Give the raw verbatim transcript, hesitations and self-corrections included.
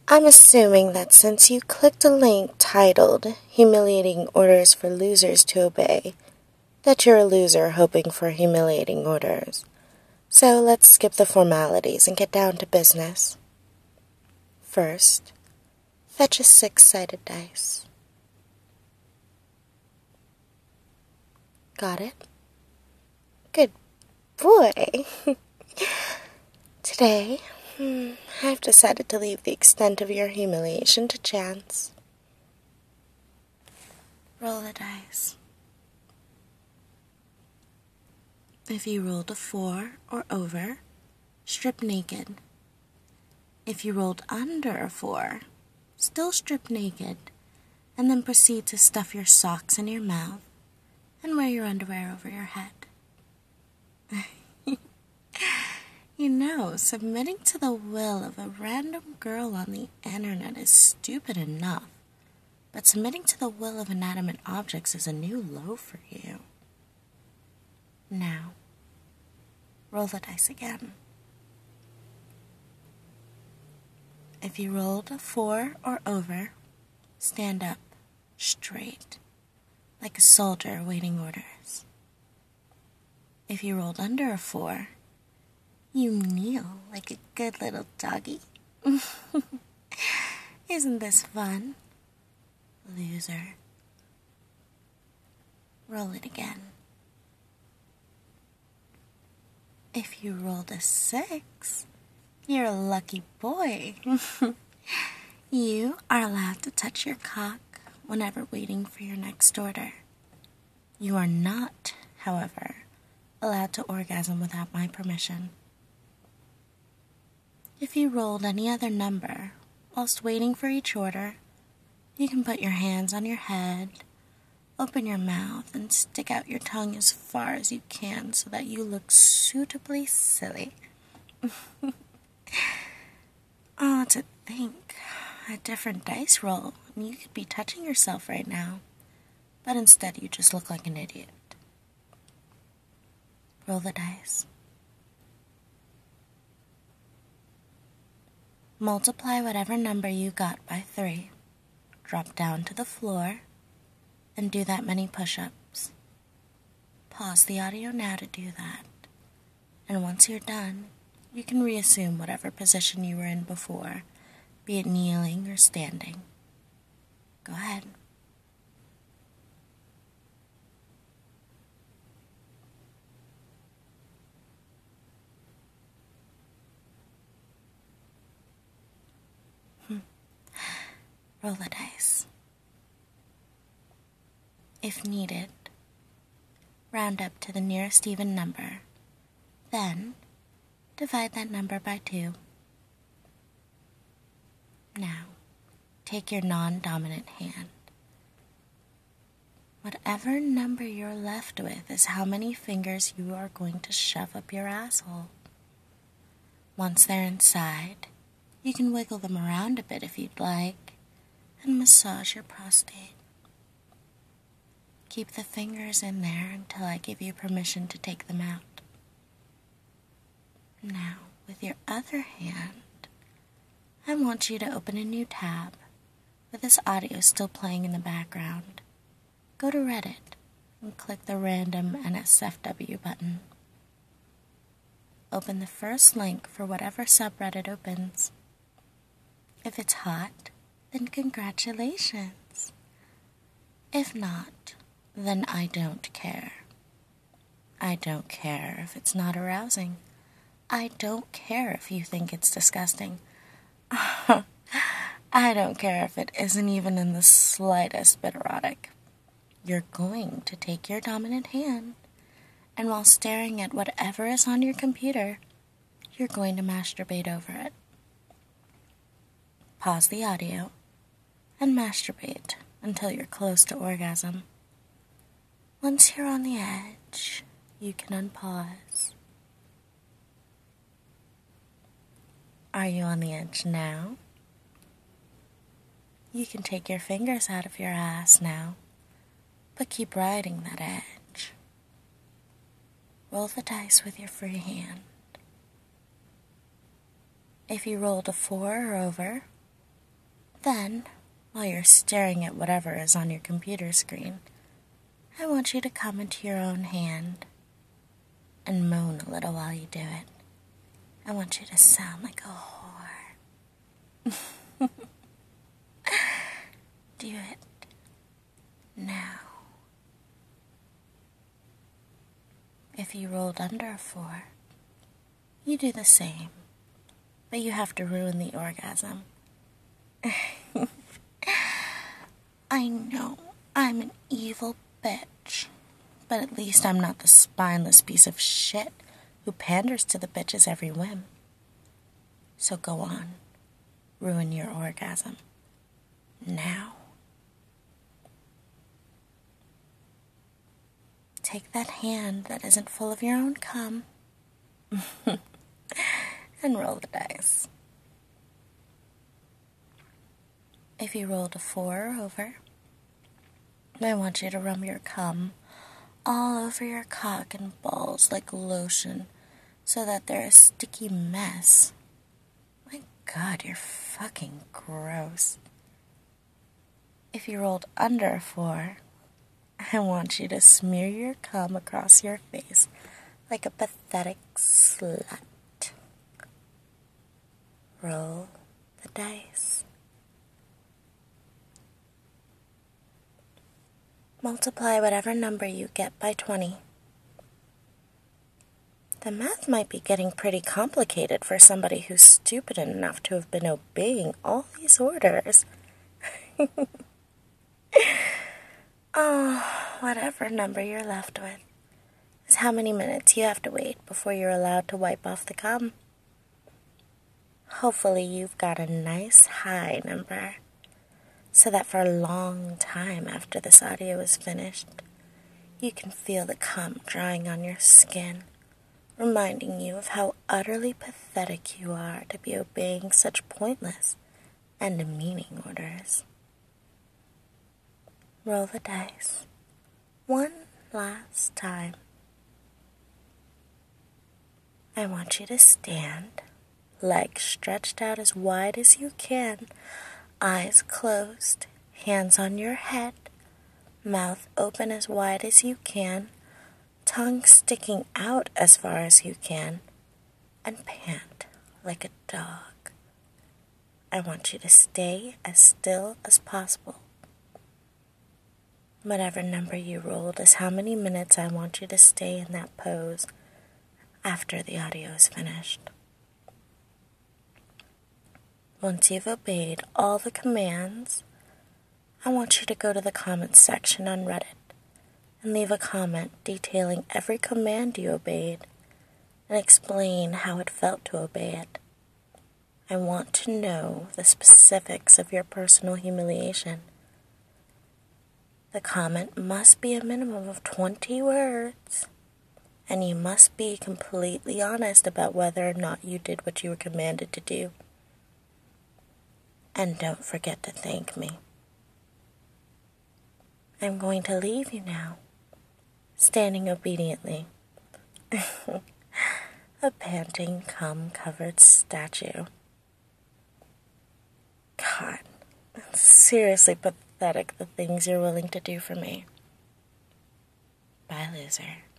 I'm assuming that since you clicked a link titled Humiliating Orders for Losers to Obey, that you're a loser hoping for humiliating orders. So let's skip the formalities and get down to business. First, fetch a six-sided dice. Got it? Good boy. Today, hmm, I've decided to leave the extent of your humiliation to chance. Roll the dice. If you rolled a four or over, strip naked. If you rolled under a four, still strip naked, and then proceed to stuff your socks in your mouth and wear your underwear over your head. You know, submitting to the will of a random girl on the internet is stupid enough, but submitting to the will of inanimate objects is a new low for you. Now, roll the dice again. If you rolled a four or over, stand up, straight, like a soldier awaiting orders. If you rolled under a four, you kneel like a good little doggy. Isn't this fun? Loser. Roll it again. If you rolled a six, you're a lucky boy. You are allowed to touch your cock whenever waiting for your next order. You are not, however, allowed to orgasm without my permission. If you rolled any other number whilst waiting for each order, you can put your hands on your head, open your mouth, and stick out your tongue as far as you can so that you look suitably silly. Oh, to think, a different dice roll, and you could be touching yourself right now, but instead you just look like an idiot. Roll the dice. Multiply whatever number you got by three, drop down to the floor, and do that many push-ups. Pause the audio now to do that, and once you're done, you can reassume whatever position you were in before, be it kneeling or standing. Go ahead. Roll the dice. If needed, round up to the nearest even number. Then, divide that number by two. Now, take your non-dominant hand. Whatever number you're left with is how many fingers you are going to shove up your asshole. Once they're inside, you can wiggle them around a bit if you'd like, and massage your prostate. Keep the fingers in there until I give you permission to take them out. Now, with your other hand, I want you to open a new tab with this audio still playing in the background. Go to Reddit and click the random N S F W button. Open the first link for whatever subreddit opens. If it's hot, then congratulations. If not, then I don't care. I don't care if it's not arousing. I don't care if you think it's disgusting. I don't care if it isn't even in the slightest bit erotic. You're going to take your dominant hand, and while staring at whatever is on your computer, you're going to masturbate over it. Pause the audio and masturbate until you're close to orgasm. Once you're on the edge, you can unpause. Are you on the edge now? You can take your fingers out of your ass now, but keep riding that edge. Roll the dice with your free hand. If you rolled a four or over, Then, while you're staring at whatever is on your computer screen, I want you to come into your own hand and moan a little while you do it. I want you to sound like a whore. Do it now. If you rolled under a four, you do the same, but you have to ruin the orgasm. I know I'm an evil bitch, but at least I'm not the spineless piece of shit who panders to the bitch's every whim. So go on, ruin your orgasm. Now. Take that hand that isn't full of your own cum and roll the dice. If you rolled a four or over, I want you to rub your cum all over your cock and balls like lotion so that they're a sticky mess. My God, you're fucking gross. If you rolled under a four, I want you to smear your cum across your face like a pathetic slut. Roll the dice. Multiply whatever number you get by twenty. The math might be getting pretty complicated for somebody who's stupid enough to have been obeying all these orders. Oh, whatever number you're left with is how many minutes you have to wait before you're allowed to wipe off the cum. Hopefully you've got a nice high number, so that for a long time after this audio is finished, you can feel the cum drying on your skin, reminding you of how utterly pathetic you are to be obeying such pointless and demeaning orders. Roll the dice one last time. I want you to stand, legs stretched out as wide as you can, eyes closed, hands on your head, mouth open as wide as you can, tongue sticking out as far as you can, and pant like a dog. I want you to stay as still as possible. Whatever number you rolled is how many minutes I want you to stay in that pose after the audio is finished. Once you've obeyed all the commands, I want you to go to the comments section on Reddit and leave a comment detailing every command you obeyed and explain how it felt to obey it. I want to know the specifics of your personal humiliation. The comment must be a minimum of twenty words, and you must be completely honest about whether or not you did what you were commanded to do. And don't forget to thank me. I'm going to leave you now, standing obediently. A panting, cum-covered statue. God, it's seriously pathetic the things you're willing to do for me. Bye, loser.